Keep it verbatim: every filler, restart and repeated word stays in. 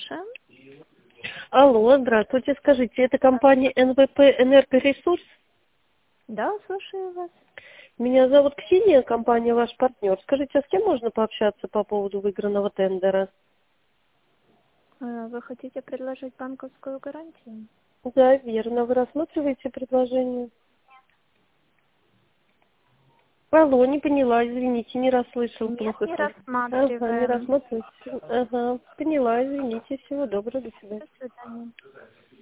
слушаем. Алло, здравствуйте. Скажите, это компания эн вэ пэ «Энергоресурс»? Да, слушаю вас. Меня зовут Ксения, компания «Ваш партнер». Скажите, а с кем можно пообщаться по поводу выигранного тендера? Э, Вы хотите предложить банковскую гарантию? Да, верно. Вы рассматриваете предложение? Алло, не поняла, извините, не расслышал Нет, плохо. не слышно. Ага, не рассматриваем. рассматриваете? Ага, поняла, извините. Всего доброго, до свидания. До свидания.